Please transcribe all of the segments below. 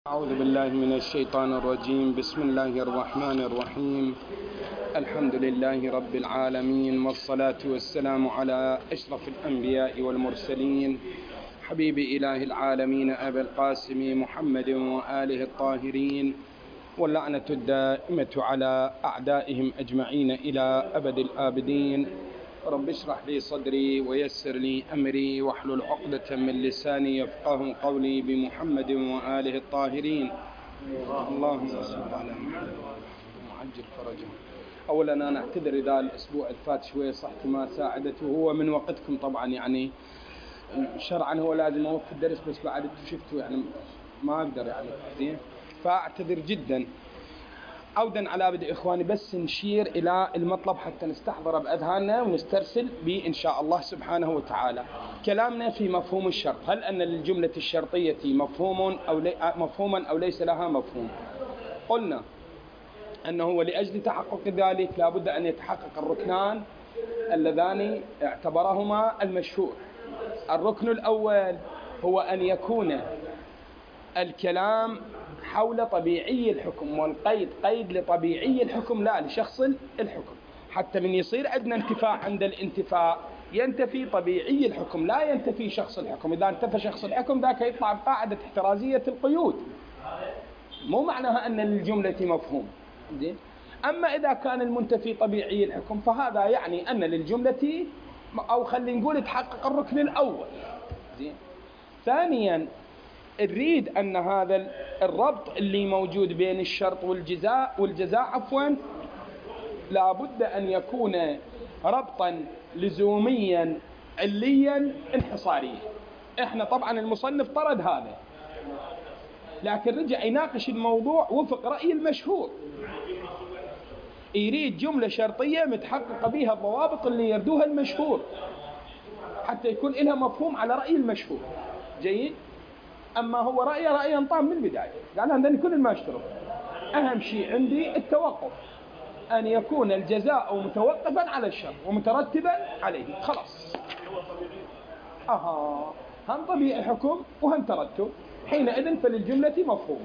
أعوذ بالله من الشيطان الرجيم. بسم الله الرحمن الرحيم. الحمد لله رب العالمين، والصلاة والسلام على أشرف الأنبياء والمرسلين، حبيب إله العالمين أبي القاسم محمد وآله الطاهرين، واللعنة الدائمة على أعدائهم أجمعين إلى أبد الآبدين. رب اشرح لي صدري ويسر لي أمري واحلل عقدة من لساني يفقه قولي، بمحمد وآله الطاهرين. اللهم صل على محمد وعجل فرجه. أولا أنا أعتذر إذا الأسبوع الفات شوية صحتي ما ساعدته، هو من وقتكم طبعا، يعني شرعا هو لازم أوقف الدرس، بس بعد شفتوا يعني ما أقدر يعني زين، فأعتذر جدا. عودا على بدء إخواني، بس نشير إلى المطلب حتى نستحضر بأذهاننا ونسترسل به إن شاء الله سبحانه وتعالى. كلامنا في مفهوم الشرط، هل أن للجملة الشرطية مفهوما أو ليس لها مفهوم؟ قلنا أنه ولأجل تحقق ذلك لابد أن يتحقق الركنان اللذان اعتبرهما المشهور. الركن الأول هو أن يكون الكلام حول طبيعي الحكم، والقيد قيد لطبيعي الحكم لا لشخص الحكم، حتى من يصير عندنا انتفاء عند الانتفاء ينتفي طبيعي الحكم لا ينتفي شخص الحكم. إذا انتفى شخص الحكم ذاك يطلع بقاعدة احترازية القيود، مو معناها أن للجملة مفهوم. أما إذا كان المنتفي طبيعي الحكم فهذا يعني أن للجملة، أو خلينا نقول تحقق الركن الأول. ثانيا نريد أن هذا الربط اللي موجود بين الشرط والجزاء لابد أن يكون ربطا لزوميا عليا انحصاريا. احنا طبعا المصنف طرد هذا، لكن رجع يناقش الموضوع وفق رأي المشهور، يريد جملة شرطية متحققة بها الضوابط اللي يردوها المشهور حتى يكون لها مفهوم على رأي المشهور. جيد. أما هو رأي طام من البداية، قال عندنا كل ما اشترط، أهم شيء عندي التوقف، أن يكون الجزاء متوقفا على الشرط ومترتبا عليه. خلاص، هم طبيعي الحكم وهم ترتب، حينئذ فللجملة مفهوم.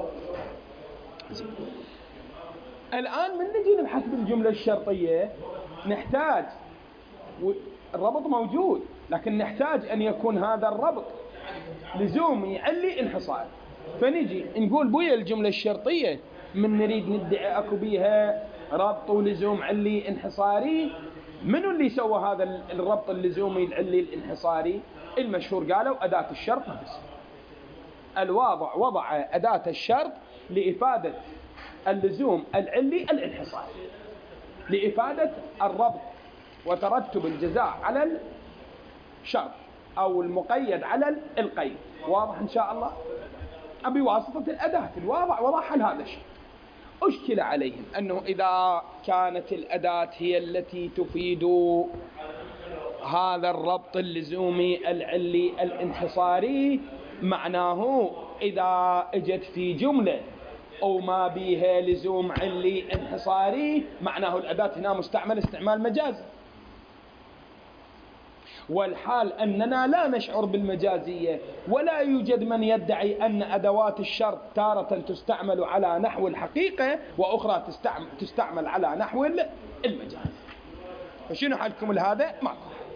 الآن من نجي نبحث بالجملة الشرطية نحتاج، الربط موجود لكن نحتاج أن يكون هذا الربط لزومي علي انحصار. فنجي نقول بويا الجملة الشرطية من نريد ندعي أكو بيها ربط ولزوم علي انحصاري. منو اللي سوى هذا الربط اللزومي العلي الانحصاري؟ المشهور قالوا أداة الشرط نفسها. الواضع وضع أداة الشرط لإفادة اللزوم العلي الانحصاري، لإفادة الربط وترتب الجزاء على الشرط أو المقيد على القيد. واضح إن شاء الله؟ بواسطة الأداة الواضع وضعها لهذا الشيء. أشكل عليهم أنه إذا كانت الأداة هي التي تفيد هذا الربط اللزومي العلي الانحصاري، معناه إذا اجت في جملة أو ما بيها لزوم علي انحصاري معناه الأداة هنا مستعمل استعمال مجازي، والحال أننا لا نشعر بالمجازية، ولا يوجد من يدعي أن أدوات الشرط تارة تستعمل على نحو الحقيقة وأخرى تستعمل على نحو المجاز. فشنو حالكم لهذا؟ ماكو.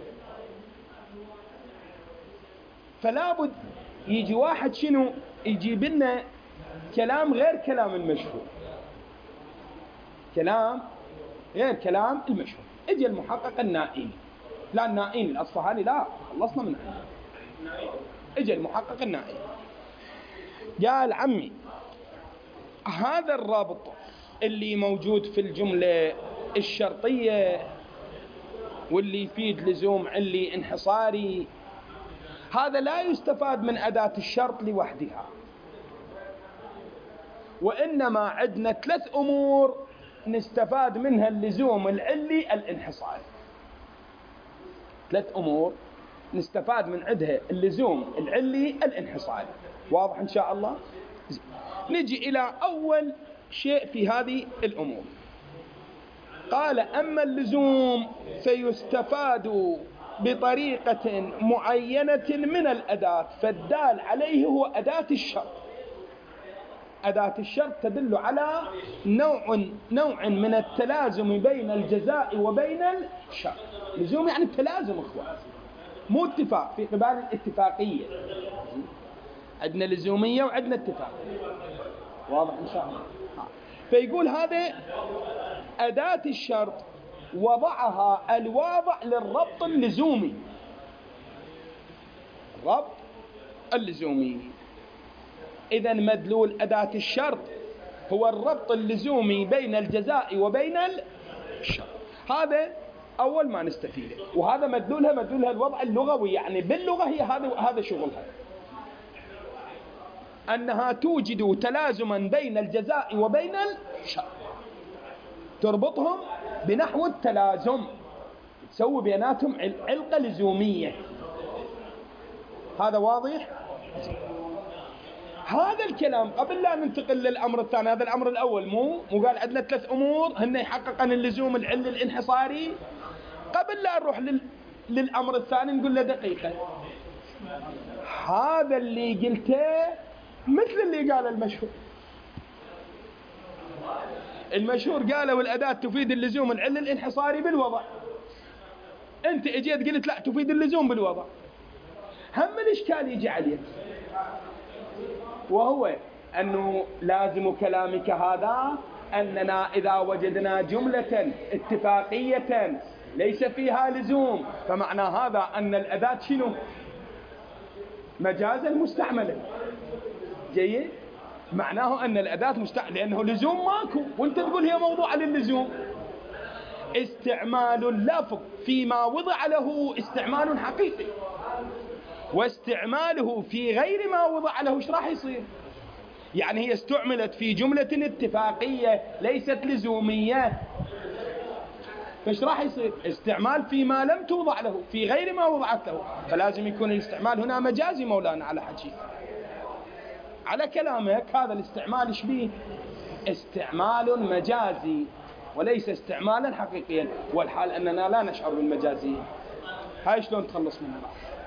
فلا بد يجي واحد شنو يجيب لنا كلام غير كلام المشهور، كلام غير كلام المشهور. اجي المحقق النائي، لا النائين الأصفهاني، لا خلصنا منه، اجى المحقق النائي قال عمي هذا الرابط اللي موجود في الجملة الشرطية واللي يفيد لزوم علي انحصاري، هذا لا يستفاد من أداة الشرط لوحدها، وإنما عندنا 3 أمور نستفاد منها اللزوم العلي الانحصاري. 3 أمور نستفاد من عندها اللزوم العلي الانحصاري. واضح إن شاء الله؟ نجي إلى أول شيء في هذه الأمور. قال أما اللزوم فيستفاد بطريقة معينة من الأداة، فالدال عليه هو أداة الشرط. أداة الشرط تدل على نوع من التلازم بين الجزاء وبين الشرط. لزوم يعني التلازم إخوان، مو اتفاق في قبال الاتفاقية. عندنا لزومية وعندنا اتفاقية، واضح إن شاء الله. فيقول هذا أداة الشرط وضعها الواضع للربط اللزومي، الربط اللزومي. إذن مدلول أداة الشرط هو الربط اللزومي بين الجزاء وبين الشرط. هذا أول ما نستفيده، وهذا مدلولها الوضع اللغوي، يعني باللغة هي هذا شغلها، أنها توجد تلازما بين الجزاء وبين الشرط، تربطهم بنحو التلازم، تسوي بيناتهم علقة لزومية. هذا واضح؟ هذا الكلام قبل لا ننتقل للأمر الثاني. هذا الأمر الأول مو قال عندنا 3 أمور هن يحققن اللزوم العلي الانحصاري. قبل لا نروح للأمر الثاني نقول له دقيقة، هذا اللي قلته مثل اللي قال المشهور قالوا الأداة تفيد اللزوم العلي الانحصاري بالوضع، أنت اجيت قلت لا تفيد اللزوم بالوضع. هم الإشكال يجي عليك، وهو أنه لازم كلامك هذا أننا إذا وجدنا جملة اتفاقية ليس فيها لزوم، فمعنى هذا أن الأداة شنو؟ مجازا مستعملا. جيد؟ معناه أن الأداة مستعمل، لأنه لزوم ماكو، وانت تقول هي موضوع للزوم. استعمال اللفظ فيما وضع له استعمال حقيقي، واستعماله في غير ما وضع له ايش راح يصير؟ يعني هي استعملت في جملة اتفاقية ليست لزومية، فايش راح يصير؟ استعمال فيما لم توضع له في غير ما وضعت له، فلازم يكون الاستعمال هنا مجازي مولانا على حكي. على كلامك هذا الاستعمال ايش بيه؟ استعمال مجازي وليس استعمالا حقيقيا، والحال أننا لا نشعر بالمجازية. هاي شلون تخلص منها؟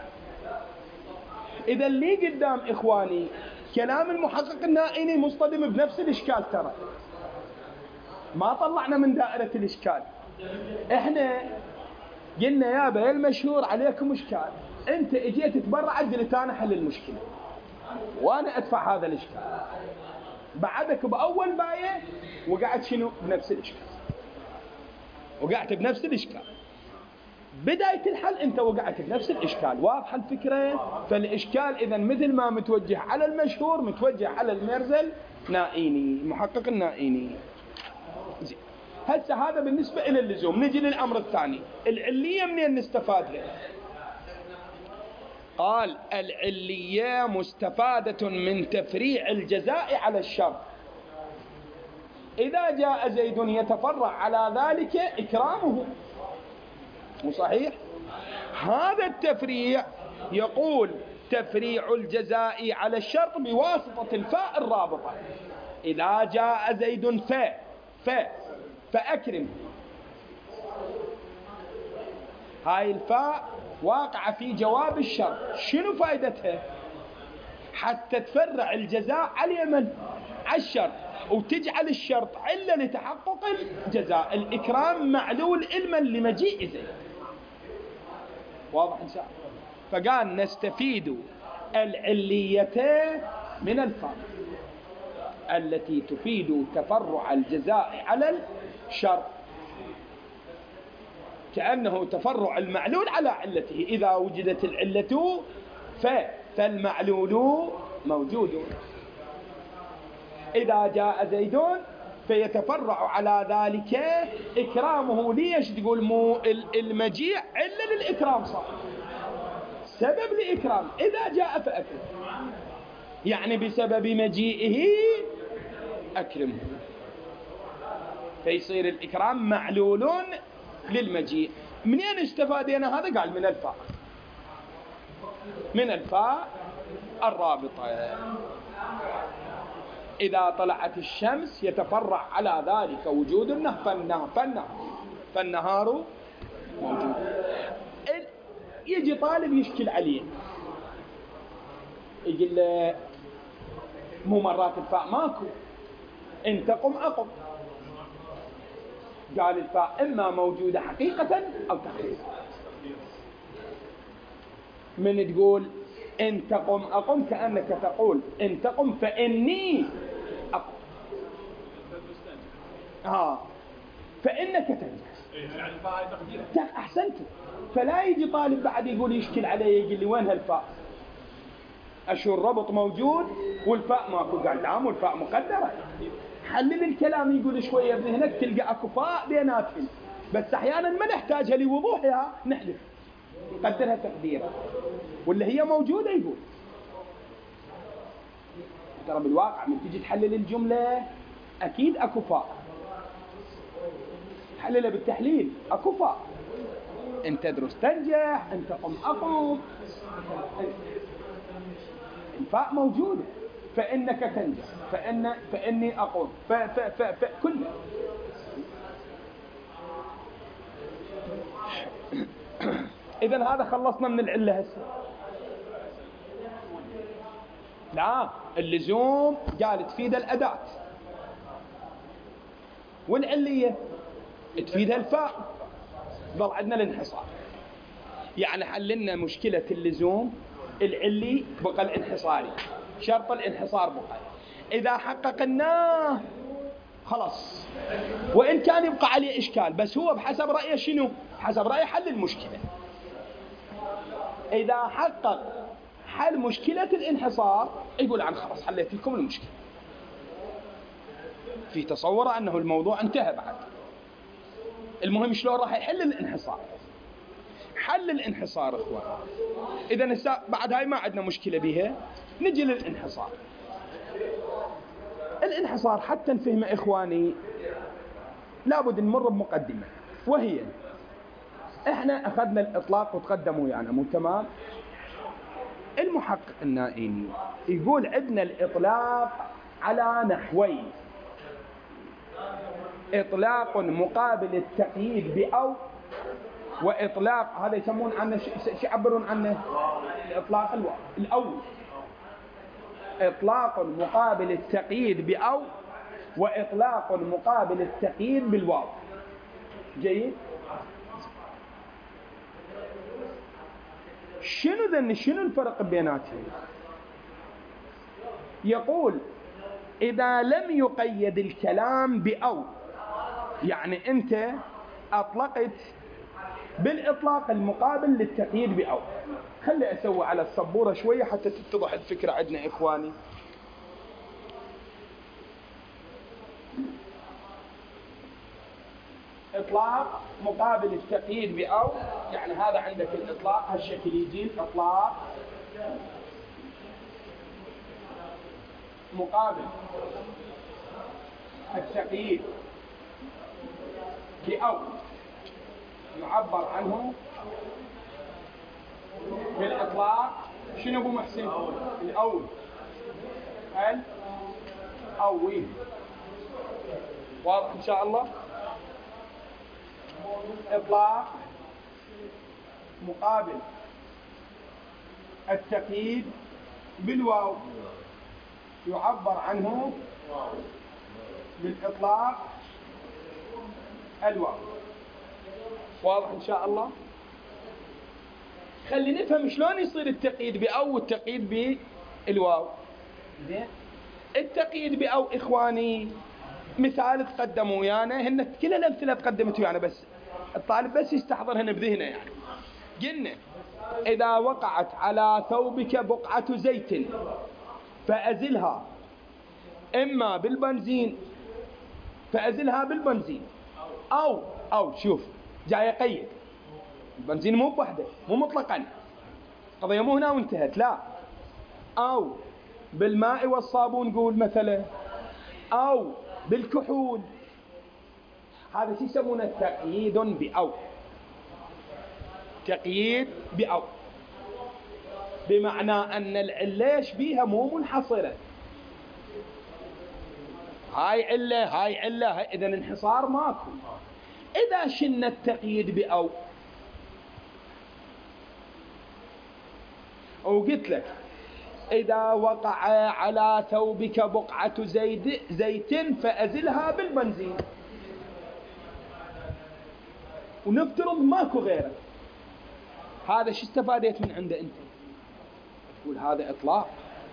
إذا اللي قدام إخواني كلام المحقق النائيني مصطدم بنفس الإشكال، ترى ما طلعنا من دائرة الإشكال. إحنا قلنا يابا المشهور عليكم إشكال، أنت اجيت تبرعت قلت أنا حل المشكلة وأنا أدفع هذا الإشكال، بعدك بأول باية وقعت شنو؟ بنفس الإشكال، وقعت بنفس الإشكال. بداية الحل أنت وقعت بنفس الإشكال. واضحة الفكرة؟ فالإشكال إذن مثل ما متوجه على المشهور متوجه على المرزل نائيني، المحقق النائيني. هسه هذا بالنسبة إلى اللزوم. نجي للأمر الثاني، العلية منين نستفادها؟ قال العلية مستفادة من تفريع الجزاء على الشرط. إذا جاء زيد يتفرع على ذلك إكرامه، مو صحيح؟ هذا التفريع يقول تفريع الجزاء على الشرط بواسطة الفاء الرابطة. إذا جاء زيد فأكرم، هاي الفاء واقعة في جواب الشرط. شنو فائدتها؟ حتى تفرع الجزاء على من؟ على الشرط، وتجعل الشرط علة لتحقق الجزاء. الإكرام معلول علما لمجيء زيد. واضح إن شاء الله؟ فقال نستفيد العليتين من الفاء التي تفيد تفرع الجزاء على الشرط، كأنه تفرع المعلول على علته. إذا وجدت العلة فالمعلول موجود. إذا جاء زيد فيتفرع على ذلك إكرامه. ليش تقول مو المجيء إلا للإكرام؟ صح، سبب لإكرام. إذا جاء فأكرم، يعني بسبب مجيئه أكرمه، فيصير الإكرام معلول للمجيء. منين استفادنا هذا؟ قال من الفاء الرابطة. إذا طلعت الشمس يتفرع على ذلك وجود فالنهار موجود. يجي طالب يشكل عليه، يقول له مو مرات الفاء ماكو، إن تقم أقم. قال الفاء إما موجودة حقيقة أو تحقيقا. من تقول إن تقم أقم كأنك تقول إن تقم فإني أقم. فإنك تنجح. يعني الفاء هاي تقدير. أحسنت. فلا يجي طالب بعد يقول يشكل عليه، يقول لي وين هالفاء؟ أشو الربط موجود والفاء ماكو. قال لا، مو الفاء مقدرة. حلل الكلام يقول شوية بذهنك تلقى أكو فاء بيناتهم، بس أحيانا ما نحتاجها لوضوحها نحذف نقدرها تقديرا، ولا هي موجودة. يقول ترى بالواقع من تجي تحلل الجملة أكيد أكو فاء، حللها بالتحليل أكو فاء. أن تدرس تنجح، أن تقم أقوم، الفاء موجودة. فإنك تنجح، فإني أقوم، كله. إذن هذا خلصنا من العلة هسه. لا، اللزوم قال تفيد الأداة، والعلية تفيد الفاء. ضل عندنا الانحصار. يعني حللنا مشكلة اللزوم، العلي بقى الانحصاري، شرط الانحصار بقى. إذا حققناه خلاص، وإن كان يبقى عليه إشكال، بس هو بحسب رأيه شنو؟ بحسب رأيه حل المشكلة. إذا حقق حل مشكلة الانحصار يقول عن خلاص حليت لكم المشكلة، في تصور أنه الموضوع انتهى بعد. المهم شلون راح يحل الانحصار. حل الانحصار إخوان، إذا بعد هاي ما عندنا مشكلة بها، نجي للانحصار. الانحصار حتى نفهمه إخواني لابد نمر بمقدمة، وهي إحنا أخذنا الإطلاق وتقدموا يعني مو تمام. المحقق النائيني يقول عندنا الإطلاق على نحوين: إطلاق مقابل التقييد بأو، وإطلاق هذا يسمون عنه يعبرون عنه الإطلاق الأول. إطلاق مقابل التقييد بأو، وإطلاق مقابل التقييد بالواو. جيد. شنو الفرق بيناتهم؟ يقول إذا لم يقيد الكلام بأو، يعني أنت أطلقت بالإطلاق المقابل للتقييد بأو. خلي أسوي على السبورة شوية حتى تتضح الفكرة عندنا إخواني. إطلاق مقابل التقييد بأو، يعني هذا عندك الإطلاق هالشكل يجي الإطلاق مقابل التقييد بأو، يعبر عنه بالإطلاق شنو أبو محسن؟ الأول. الأول واضح إن شاء الله. إطلاق مقابل التقييد بالواو، يعبر عنه بالإطلاق الواو. واضح إن شاء الله. خلي نفهم شلون يصير التقييد بأو والتقييد بالواو. التقييد بأو إخواني مثال تقدموا ويانا، هن كل الأمثلة تقدمت ويانا، بس الطالب بس يستحضرهن بذهنه. يعني قلنا إذا وقعت على ثوبك بقعة زيت فأزلها إما بالبنزين، فأزلها بالبنزين، أو شوف جاي قيد البنزين مو بوحدة، مو مطلقا، قضية مو هنا وانتهت، لا، أو بالماء والصابون قول مثلا، أو بالكحول. هذا شو يسمونه؟ تقييد بأو. تقييد بأو بمعنى أن العلة بيها مو منحصرة، هاي علة إذن انحصار ماكو. إذا شلنا التقييد بأو وقلت لك إذا وقع على ثوبك بقعة زيت فأزلها بالبنزين. ونفترض ماكو غيره، هذا شو استفادت من عنده أنت؟ تقول هذا إطلاق.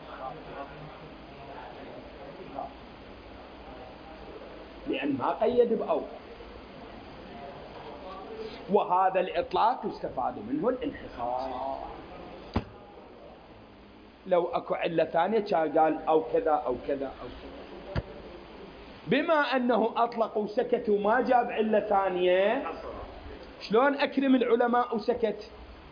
لأن ما قيد بأو، وهذا الإطلاق يستفاد منه الانحصار. لو أكو علة ثانية كان قال أو كذا أو كذا أو كذا. بما أنه أطلق وسكت وما جاب علة ثانية، شلون أكرم العلماء وسكت؟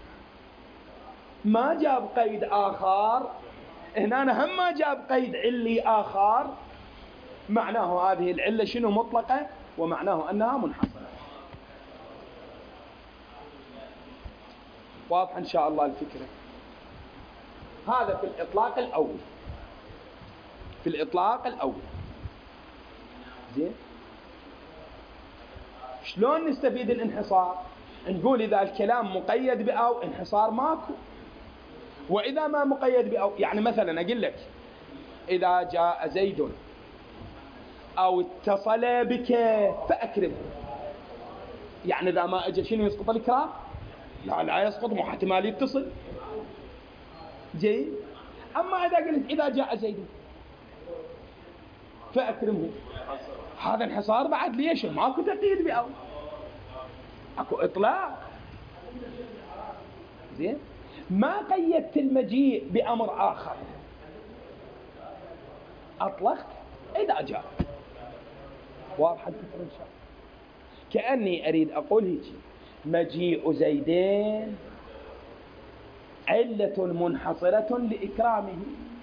ما جاب قيد آخر، هنا هم ما جاب قيد علي آخر، معناه هذه العلة شنو؟ مطلقة، ومعناه أنها منحصرة. واضح إن شاء الله الفكرة؟ هذا في الإطلاق الأول. في الإطلاق الأول زين. شلون نستفيد الانحصار؟ نقول إذا الكلام مقيد بأو انحصار ماكو، وإذا ما مقيد بأو، يعني مثلا أقول لك إذا جاء زيد أو اتصل بك فأكرمه، يعني إذا ما أجل شنو يسقط الإكرام؟ لا يسقط، مو احتمال يتصل. جيد. أما إذا قلت إذا جاء زيد فأكرمه، هذا انحصار بعد. ليش؟ ماكو تقييد بأو، اكو إطلاق. زين. ما قيدت المجيء بأمر آخر، أطلقت إذا جاء. واضح الفكرة إن شاء الله؟ كأني أريد أقول هيك: مجيء زيدين علة منحصرة لإكرامه.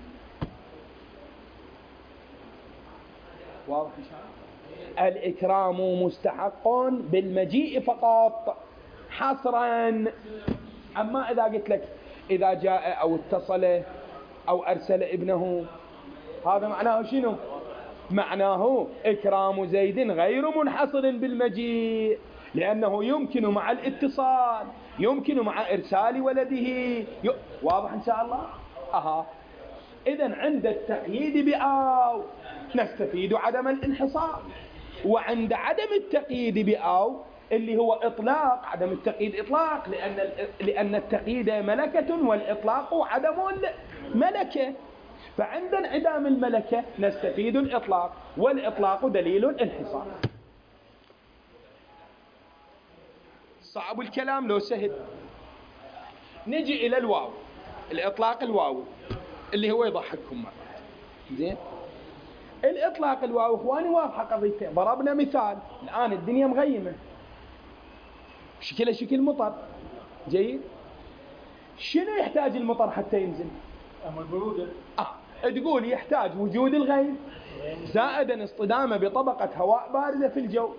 واضح إن شاء الله؟ الإكرام مستحق بالمجيء فقط حصرا. أما إذا قلت لك إذا جاء أو اتصل أو أرسل ابنه، هذا معناه شنو؟ معناه إكرام زيد غير منحصر بالمجيء، لأنه يمكن مع الاتصال، يمكن مع إرسال ولده. واضح إن شاء الله؟ إذن عند التقييد بأو نستفيد عدم الانحصار، وعند عدم التقييد بأو اللي هو إطلاق، عدم التقييد إطلاق، لأن التقييد ملكة والإطلاق عدم الملكة. فعند انعدام الملكة نستفيد الإطلاق، والإطلاق دليل الانحصار. صعب الكلام لو سهل. نجي إلى الواو، الإطلاق الواو اللي هو يضحككم مرات. زين. الإطلاق الواو إخواني واضحة قضيته. ضربنا مثال، الآن الدنيا مغيمة، شكلها شكل مطر. جيد. شنو يحتاج المطر حتى ينزل؟ البرودة. تقول يحتاج وجود الغيم زائدا اصطدامه بطبقة هواء باردة في الجو،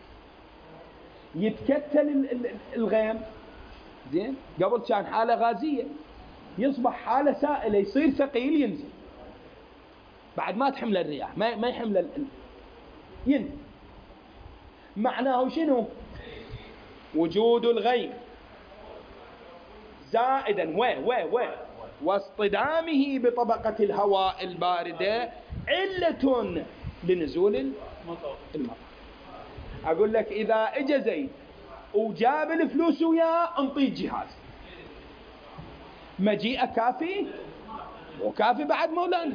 يتكتل الغيم. زين. قبل كان حالة غازية، يصبح حالة سائلة، يصير ثقيل، ينزل. بعد ما تحمل الرياح، ما يحمل ينزل. معناه شنو؟ وجود الغيم زائدا واصطدامه بطبقة الهواء الباردة علة لنزول المطر. أقول لك إذا إجا زيد وجاب الفلوس وياه انطيه جهاز، مجيئة كافي؟ وكافي بعد مولانا.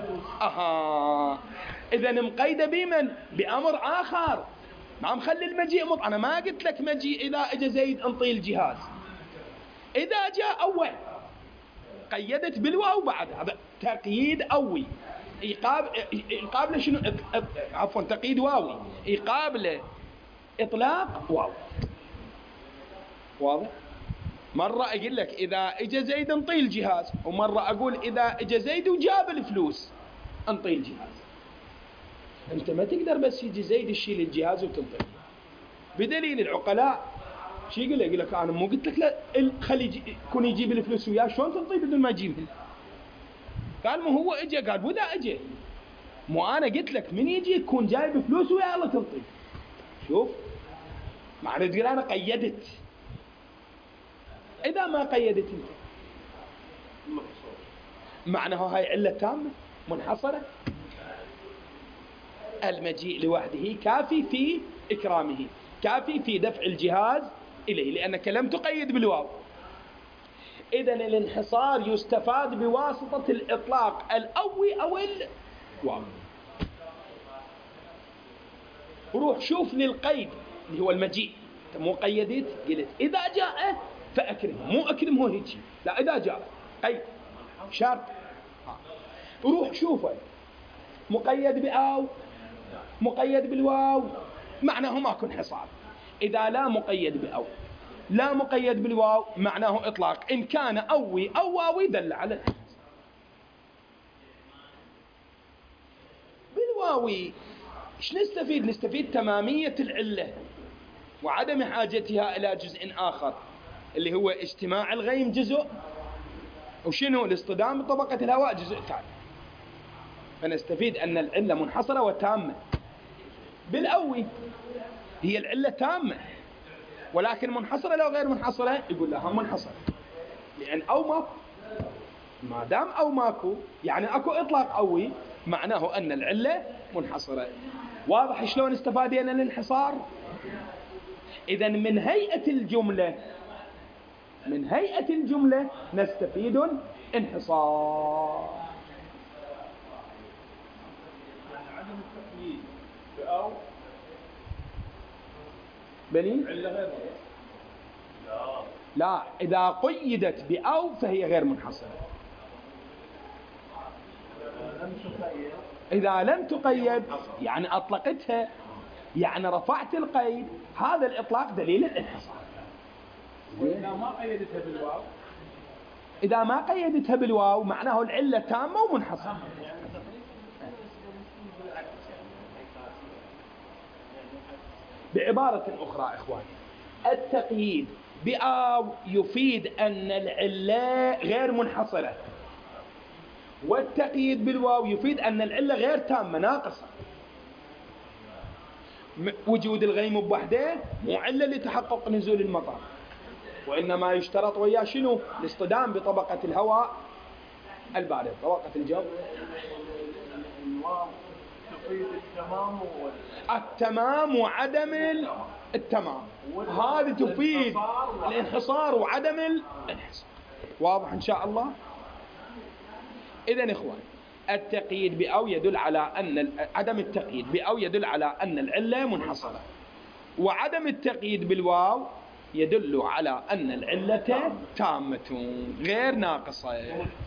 إذا مقيدة بمن؟ بأمر آخر، ما مخلي المجيء أنا ما قلت لك مجيء إذا إجا زيد انطيه الجهاز. إذا جاء أول قيدت بالواو، بعد هذا تقييد أوي. يقابل شنو؟ عفوا تقييد واوي يقابل إطلاق واو. واضح؟ مرة أقول لك إذا إجا زيد انطيه الجهاز، ومرة أقول إذا إجا زيد وجاب الفلوس انطيه الجهاز. أنت ما تقدر بس يجي زيد يشيل الجهاز وتنطيه. بدليل العقلاء شو يقول؟ يقول لك أنا مو قلت لك لا خلي يكون يجيب الفلوس وياه، شلون تنطيه بدون ما يجيبها؟ قال ما هو إجا، قال وإذا إجا مو أنا قلت لك من يجي يكون جايب فلوس وياه الله تنطيه. شوف معنى تقول أنا قيدت. إذا ما قيدت انت معناه هاي علة تامة منحصرة. المجيء لوحده كافي في إكرامه، كافي في دفع الجهاز إليه، لأنك لم تقيد بالواو. إذن الانحصار يستفاد بواسطة الإطلاق الأوي أو الواو. روح شوف للقيد اللي هو المجيء، مو قيدت قلت إذا جاء فأكرمه، مو أكرمه هيك، لا إذا جاء قيد شرط. روح شوفه مقيد بأو مقيد بالواو، معناه ماكو انحصار. إذا لا مقيد بأو لا مقيد بالواو معناه إطلاق، إن كان أوي أو واوي دل على الانحصار. بالواوي إيش نستفيد؟ نستفيد تمامية العلة وعدم حاجتها إلى جزء آخر اللي هو اجتماع الغيم جزء، وشنو الاصطدام بطبقة الهواء جزء ثاني. فنستفيد أن العلة منحصرة وتامة. بالأوي هي العلة تامة ولكن منحصرة لو غير منحصرة، يقول لها منحصرة، لأن أو ماكو، ما دام أو ماكو يعني أكو إطلاق أوي، معناه أن العلة منحصرة. واضح شلون استفادنا الانحصار؟ إذن من هيئة الجملة نستفيد الانحصار. عدم التقييد بأو بلي؟ لا، إذا قيدت بأو فهي غير منحصرة. إذا لم تقيد يعني أطلقتها، يعني رفعت القيد، هذا الإطلاق دليل الانحصار. وإذا ما قيدتها بالواو، إذا ما قيدتها بالواو معناه العلة تامة ومنحصرة. بعبارة أخرى إخواني، التقييد بأو يفيد أن العلة غير منحصرة، والتقييد بالواو يفيد أن العلة غير تامة ناقصة. وجود الغيم بوحده مو علة لتحقق نزول المطر، وإنما يشترط وياه شنو؟ الاصطدام بطبقة الهواء البارد، طبقة الجو. الواو تفيد التمام وعدم التمام، هذه تفيد الانحصار وعدم الانحصار. واضح إن شاء الله؟ إذن إخوان، التقييد بأو يدل على أن عدم التقييد بأو يدل على أن العلة منحصرة، وعدم التقييد بالواو يدل على أن العلة تامة غير ناقصة.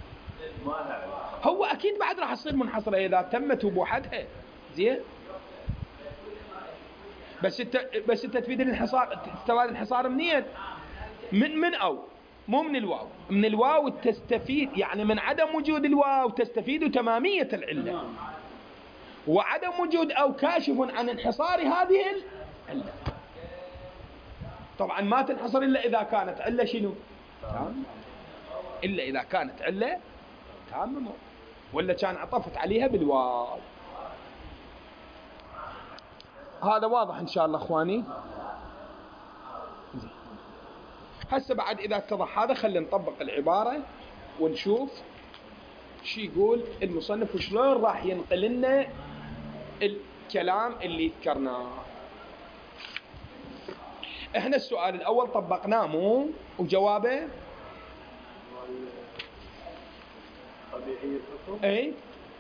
هو أكيد بعد راح تصير منحصرة إذا تمت وبوحدها، زين. بس انت تفيد الانحصار، تستفاد الانحصار منين؟ من أو، مو من الواو. من الواو تستفيد، يعني من عدم وجود الواو تستفيد تمامية العلة، وعدم وجود أو كاشف عن انحصار هذه العلة. طبعا ما تنحصر إلا إذا كانت علة شنو؟ تامة. إلا إذا كانت علة تامة، ولا كان عطفت عليها بالواو. هذا واضح إن شاء الله إخواني. هسه بعد إذا اتضح هذا خلينا نطبق العبارة ونشوف شو يقول المصنف وشلون راح ينقل لنا الكلام اللي ذكرناه. احنا السؤال الأول طبقناه مو وجوابه اي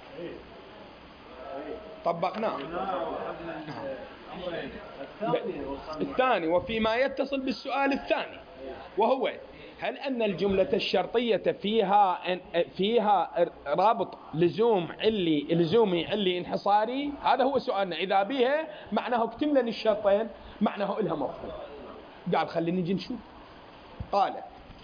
طبقناه. الثاني وفيما يتصل بالسؤال الثاني، وهو هل أن الجملة الشرطية فيها رابط لزومي علي انحصاري؟ هذا هو سؤالنا. إذا بها معناه اكتملن الشرطين، معناه إلها مفهوم. قال خلينا نجي نشوف. قال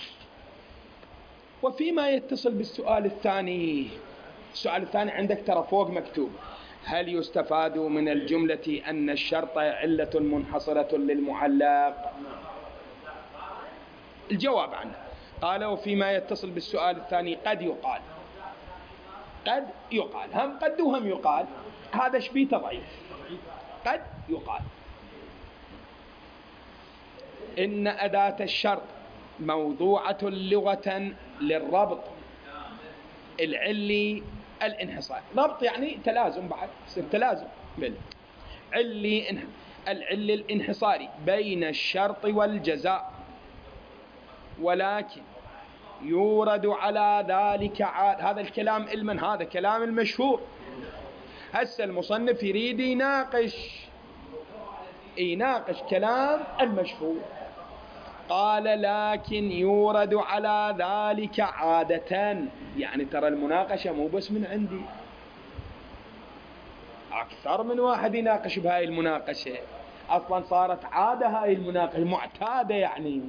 وفيما يتصل بالسؤال الثاني، السؤال الثاني عندك ترى فوق مكتوب هل يستفاد من الجملة أن الشرط علة منحصرة للمعلق؟ الجواب عنه قال وفيما يتصل بالسؤال الثاني قد يقال هم قد وهم يقال، هذا شبيه ضعيف. قد يقال إن أداة الشرط موضوعة لغة للربط العلي الانحصاري. ضبط يعني تلازم، بعد يصير تلازم. العلي الانحصاري بين الشرط والجزاء، ولكن يورد على ذلك هذا الكلام علما، هذا كلام المشهور. هسه المصنف يريد يناقش كلام المشهور. قال لكن يورد على ذلك عادة، يعني ترى المناقشة مو بس من عندي، أكثر من واحد يناقش بهاي المناقشة، أصلا صارت عادة هاي المناقشة معتادة يعني.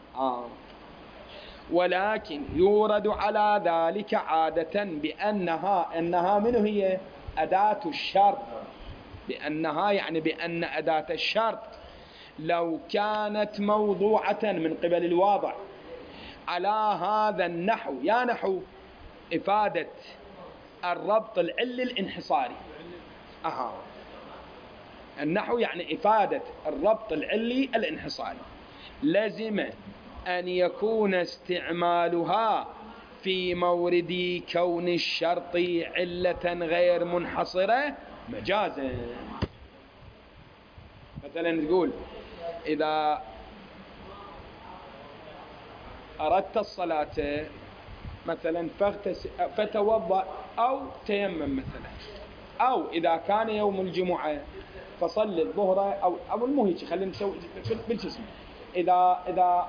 ولكن يورد على ذلك عادة أنها منو هي؟ أداة الشرط. بأنها يعني بأن أداة الشرط لو كانت موضوعة من قبل الواضع على هذا النحو، يا نحو إفادة الربط العلي الانحصاري. النحو يعني إفادة الربط العلي الانحصاري، لازم أن يكون استعمالها في مورد كون الشرط علة غير منحصرة مجازا. مثلا تقول إذا أردت الصلاة مثلا فتوضأ أو تيمم مثلا، أو إذا كان يوم الجمعة فصل الظهر أو المهيج. خلينا نسوي بالجسم. إذا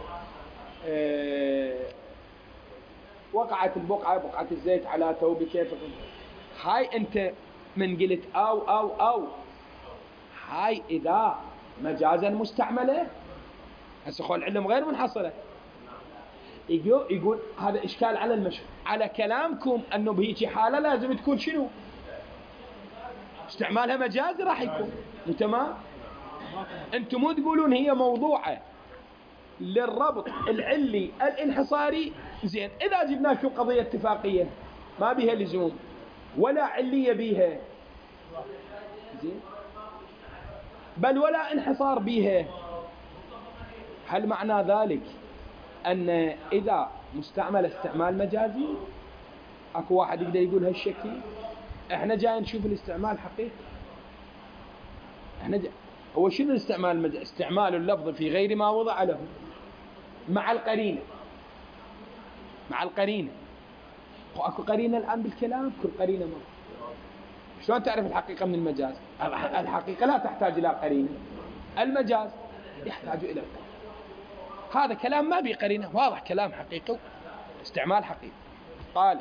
وقعت بقعة الزيت على ثوبك، هاي أنت من قلت أو هاي إذا مجازا مستعملة. هسه خو العلم غير منحصرة. يقول هذا إشكال على المشهور، على كلامكم أنه بهيجي حالة لازم تكون شنو؟ استعمالها مجازي راح يكون. تمام؟ أنتم مو تقولون هي موضوعة للربط العلي الانحصاري. زين، إذا جبنا شو قضية اتفاقية ما بيها لزوم ولا علية بيها، زين، بل ولا انحصار بيها، هل معنى ذلك أن إذا مستعمل استعمال مجازي؟ أكو واحد يقدر يقول هالشكل؟ إحنا جاي نشوف الاستعمال حقيقي. هو شنو الاستعمال؟ استعمال اللفظ في غير ما وضع له مع القرينة. أكو قرينة الآن بالكلام، كل قرينة ما. شلون تعرف الحقيقة من المجاز؟ الحقيقة لا تحتاج إلى قرينة، المجاز يحتاج إلى قرينة. هذا كلام ما بيه قرينة، واضح كلام حقيقي، استعمال حقيقي. قال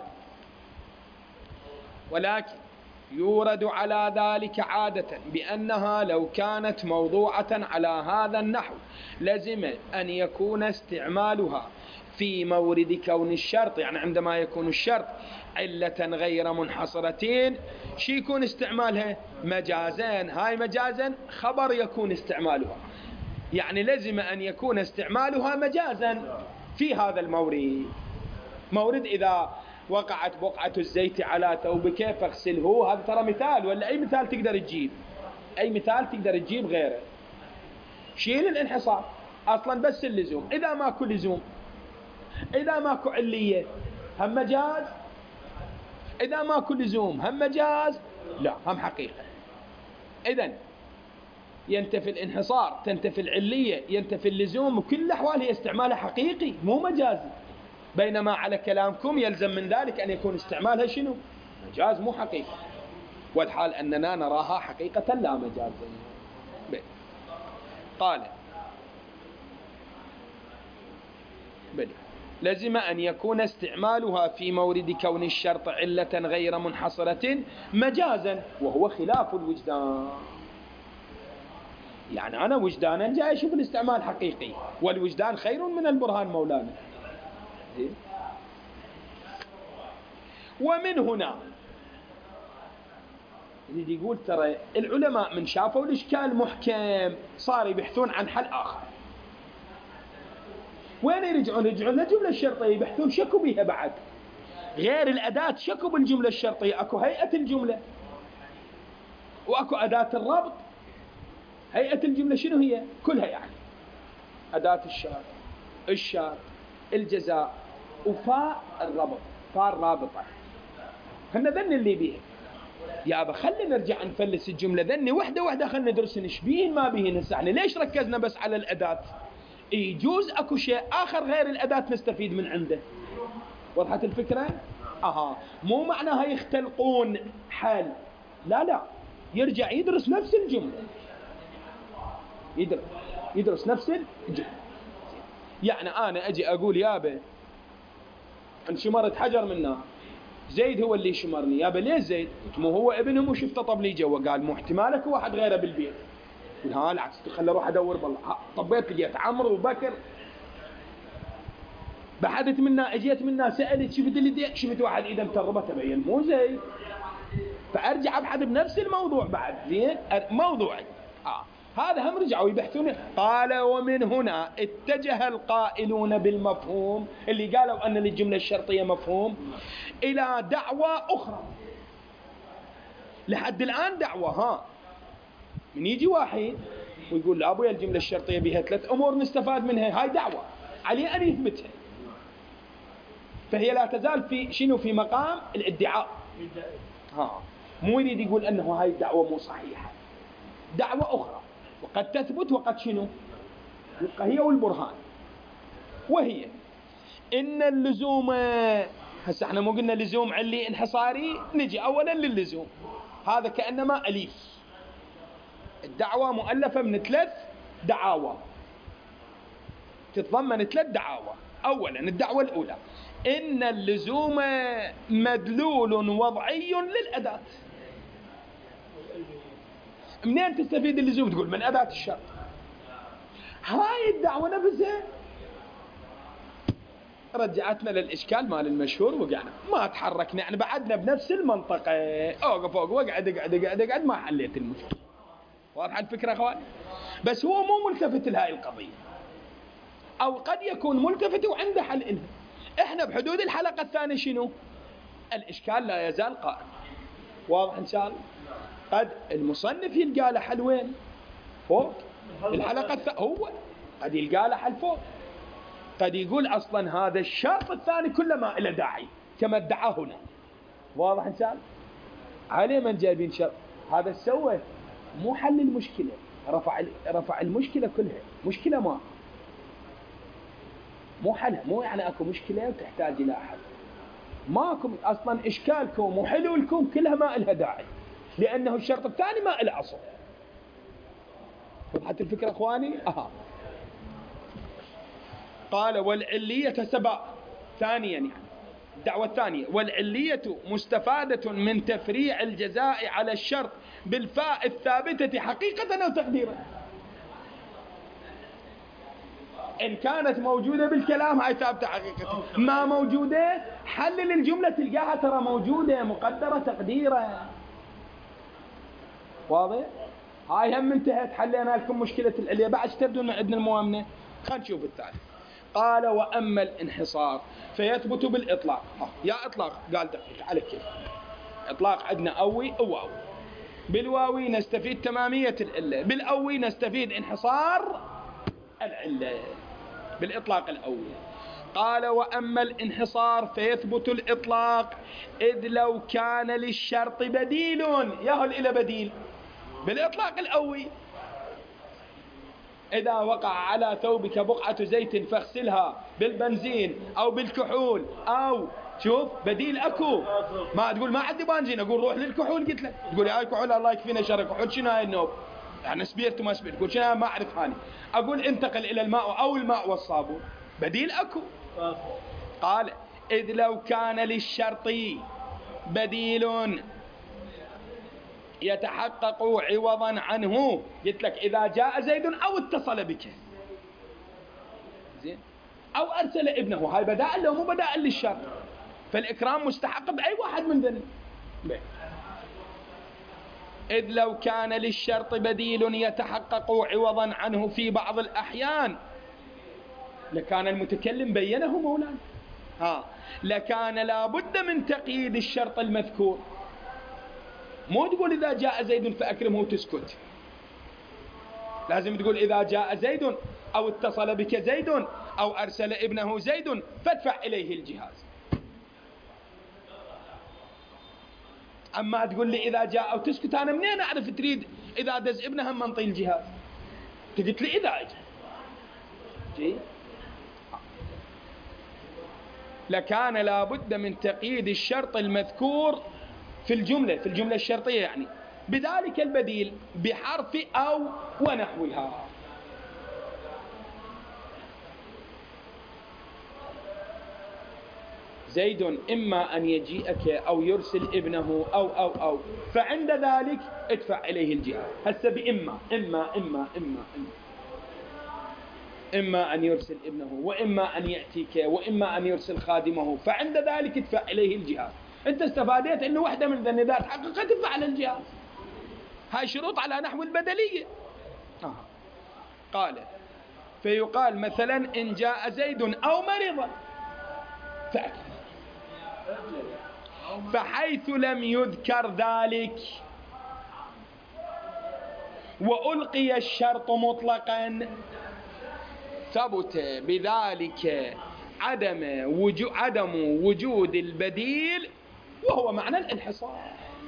ولكن يورد على ذلك عادة بأنها لو كانت موضوعة على هذا النحو لزم أن يكون استعمالها في مورد كون الشرط، يعني عندما يكون الشرط علة غير منحصرتين، شي يكون استعمالها؟ مجازان. هاي مجازا خبر يكون استعمالها، يعني لزم أن يكون استعمالها مجازا في هذا مورد إذا وقعت بقعة الزيت على ثوبك فاغسله. هذا ترى مثال، ولا أي مثال تقدر تجيب غيره. شيل الانحصار أصلا، بس اللزوم. إذا ماكو لزوم، إذا ماكو علية هم مجاز، إذا ماكو لزوم هم مجاز، لا هم حقيقة. إذن ينتفي الانحصار، تنتفي العلية، ينتفي اللزوم، وكل الأحوال هي استعمالها حقيقي مو مجازي. بينما على كلامكم يلزم من ذلك أن يكون استعمالها شنو؟ مجاز مو حقيقة، والحال أننا نراها حقيقة لا مجازا. قال لزم أن يكون استعمالها في مورد كون الشرط علة غير منحصرة مجازا، وهو خلاف الوجدان. يعني أنا وجدانا جاي أشوف الاستعمال حقيقي، والوجدان خير من البرهان مولانا. ومن هنا يقول ترى العلماء من شافوا الإشكال محكم صار يبحثون عن حل آخر. وين يرجعون للجملة الشرطية، يبحثون شكو بيها بعد غير الأداة. شكو بالجملة الشرطية، أكو هيئة الجملة وأكو أداة الربط. هيئة الجملة شنو هي؟ كلها يعني أداة الشرط، الجزاء، وفاء الربط. صار رابطة. خلنا ذني اللي بيها يابا، خلنا نرجع نفلس الجملة ذني وحدة وحدة، خلنا ندرس ايش بيهن ما بيهن. هسه احنا ليش ركزنا بس على الأداة؟ يجوز اكو شيء آخر غير الأداة نستفيد من عنده. وضحت الفكرة؟ مو معناها يختلقون حال، لا، يرجع يدرس نفس الجملة، يدرس نفس الجملة. يعني أنا أجي أقول يابا انشمرت حجر من نار، زيد هو اللي شمرني. يابا ليش زيد؟ مو هو ابنهم وشفته طب لي جوا. قال مو احتمالك واحد غيره بالبيت. ها العكس، خلي اروح ادور بالله. طبيت لقيت عمرو وبكر. بحثت منا، اجيت منا، سالت، شفت اللي شفت واحد ايده متربه، تبين مو زيد. فارجع ابحث بنفس الموضوع بعد. زين موضوعي هذا هم رجعوا يبحثون. قال ومن هنا اتجه القائلون بالمفهوم اللي قالوا أن للجملة الشرطية مفهوم إلى دعوة أخرى. لحد الآن دعوة. من يجي واحد ويقول لا أبويا الجملة الشرطية بها 3 أمور نستفاد منها، هاي دعوة عليه أن يثبتها. فهي لا تزال في شنو؟ في مقام الادعاء. مو يريد يقول أنه هاي الدعوة مو صحيحة، دعوة أخرى وقد تثبت وقد شنو يبقى هي والبرهان. وهي إن اللزوم، هسه احنا مو قلنا لزوم علي انحصاري؟ نجي أولا للزوم. هذا كأنما أليف. الدعوة مؤلفة من 3 دعاوى، تتضمن 3 دعاوى. أولا الدعوة الأولى إن اللزوم مدلول وضعي للأداة. منين تستفيد اللزوم؟ تقول من أداة الشرط. هاي الدعوة نفسها رجعتنا للإشكال مال المشهور، وقعنا ما تحركنا، يعني بعدنا بنفس المنطقة. أوقف واقعد ما حليت المشكلة. واضح الفكرة أخوان؟ بس هو مو ملتفت لهاي القضية، أو قد يكون ملتفت وعنده حل إلها. إحنا بحدود الحلقة الثانية شنو؟ الإشكال لا يزال قائم. واضح إن شاء الله؟ قد المصنف يلقى له حل وين؟ فوق الحلقة هو قد يلقى له حل فوق. قد يقول أصلا هذا الشرط الثاني كله ما إله داعي كما ادعاه هنا. واضح إن شاء الله؟ عليه من جايبين شرط هذا سوى مو حل المشكلة، رفع المشكلة كلها. مشكلة ما مو حلها، مو يعني أكو مشكلة وتحتاج إلى حل. ماكم أصلا إشكالكم وحلولكم كلها ما إلها داعي، لأنه الشرط الثاني ما إله أصل. وضحت الفكرة أخواني؟ قال والعلية سبق. ثانيا يعني الدعوة الثانية، والعلية مستفادة من تفريع الجزاء على الشرط بالفاء الثابتة حقيقة أو تقديرا. إن كانت موجودة بالكلام هاي ثابتة حقيقة، ما موجودة حلل الجملة تلقاها ترى موجودة مقدرة تقديرا. واضح؟ هاي هم انتهت، حلينا لكم مشكلة العلية. بعد تبدو عندنا المؤمنة. خلينا نشوف الثالث. قال وأما الانحصار فيثبت بالإطلاق. يا إطلاق قال دقيق على كيف. إطلاق عندنا أوي وواوي. بالواوي نستفيد تمامية العلة، بالأوي نستفيد انحصار العلة. بالإطلاق الأول قال وأما الانحصار فيثبت الإطلاق إذ لو كان للشرط بديل. يهل إلى بديل بالإطلاق الأول. إذا وقع على ثوبك بقعة زيت فاغسلها بالبنزين أو بالكحول أو شوف بديل أكو. ما تقول ما عندي بنزين، أقول روح للكحول. قلت لك تقول يا كحول الله يكفينا شر كحول. شنو هاي النوب؟ يعني سبيرت وما سبيرت. تقول شنو؟ ما أعرف هاني. أقول انتقل إلى الماء أو الماء والصابون. بديل أكو. قال إذ لو كان للشرط بديل يتحقق عوضا عنه. قلت لك إذا جاء زيد أو اتصل بك زين أو أرسل ابنه، هاي بدائل لو مو بدائل للشرط، فالإكرام مستحق بأي واحد من ذنب. إذ لو كان للشرط بديل يتحقق عوضا عنه في بعض الأحيان لكان المتكلم بينه مولانا. لكان لابد من تقييد الشرط المذكور. مو تقول إذا جاء زيد فأكرمه وتسكت، لازم تقول إذا جاء زيد أو اتصل بك زيد أو أرسل ابنه زيد فادفع إليه الجهاز. أما تقول لي إذا جاء أو تسكت، أنا منين أعرف تريد إذا دز ابنها هم منطي الجهاز؟ قلت لي إذا أجي لكان لابد من تقييد الشرط المذكور في الجملة الشرطية، يعني بذلك البديل بحرف أو ونحوها. زيد إما أن يجيئك أو يرسل ابنه أو فعند ذلك ادفع إليه الجهاد. هسه بإما إما أن يرسل ابنه، وإما أن يأتيك، وإما أن يرسل خادمه، فعند ذلك ادفع إليه الجهاد. أنت استفادت أنه واحدة من ذني ذات حقيقة تدفع على الجهاد. هاي شروط على نحو البدلية. قال فيقال مثلا إن جاء زيد أو مرض فحيث لم يذكر ذلك وألقي الشرط مطلقا ثبت بذلك عدم وجود البديل، وهو معنى الانحصار.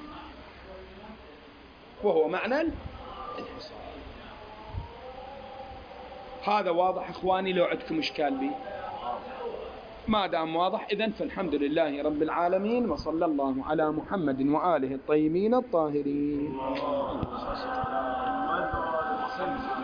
هذا واضح إخواني؟ لو عندكم إشكال به؟ ما دام واضح إذن فالحمد لله رب العالمين، وصلى الله على محمد وآله الطيبين الطاهرين.